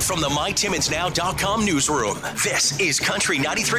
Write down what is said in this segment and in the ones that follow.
from the MyTimmonsNow.com newsroom, this is Country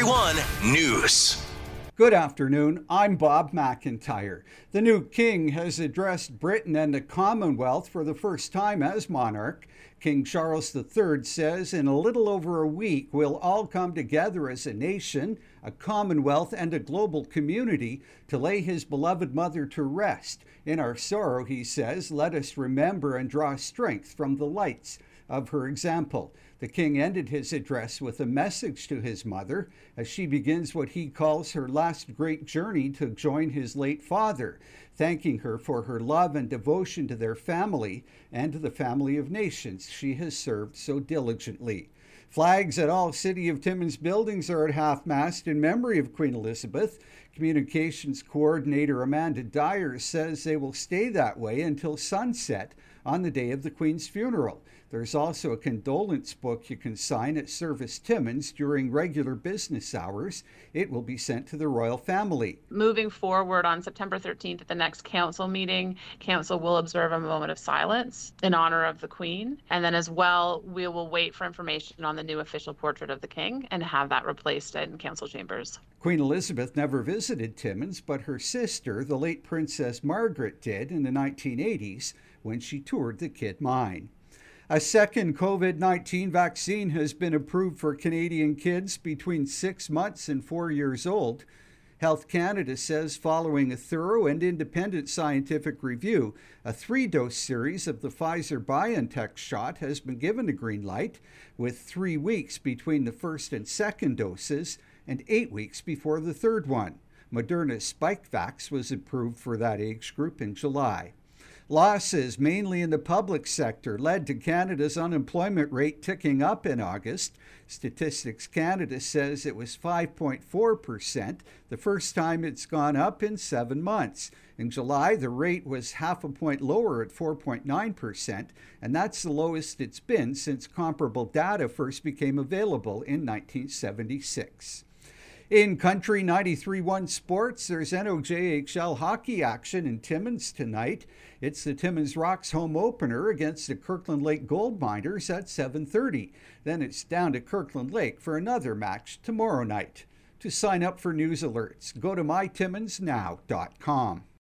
93.1 News. Good afternoon, I'm Bob McIntyre. The new king has addressed Britain and the Commonwealth for the first time as monarch. King Charles III says in a little over a week we'll all come together as a nation, a commonwealth, and a global community to lay his beloved mother to rest. In our sorrow, he says, let us remember and draw strength from the lights of her example. The king ended his address with a message to his mother as she begins what he calls her last great journey to join his late father, thanking her for her love and devotion to their family and to the family of nations she has served so diligently. Flags at all City of Timmins buildings are at half-mast in memory of Queen Elizabeth. Communications Coordinator Amanda Dyer says they will stay that way until sunset on the day of the Queen's funeral. There's also a condolence book you can sign at Service Timmins during regular business hours. It will be sent to the royal family. Moving forward on September 13th at the next council meeting, council will observe a moment of silence in honor of the Queen. And then as well, we will wait for information on the new official portrait of the King and have that replaced in council chambers. Queen Elizabeth never visited Timmins, but her sister, the late Princess Margaret, did in the 1980s when she toured the Kidd Mine. A second COVID-19 vaccine has been approved for Canadian kids between 6 months and 4 years old. Health Canada says following a thorough and independent scientific review, a 3-dose series of the Pfizer-BioNTech shot has been given a green light, with 3 weeks between the first and second doses and 8 weeks before the third one. Moderna's Spikevax was approved for that age group in July. Losses, mainly in the public sector, led to Canada's unemployment rate ticking up in August. Statistics Canada says it was 5.4%, the first time it's gone up in 7 months. In July, the rate was half a point lower at 4.9%, and that's the lowest it's been since comparable data first became available in 1976. In Country 93.1 Sports, there's NOJHL hockey action in Timmins tonight. It's the Timmins Rocks home opener against the Kirkland Lake Gold Miners at 7:30. Then it's down to Kirkland Lake for another match tomorrow night. To sign up for news alerts, go to mytimmonsnow.com.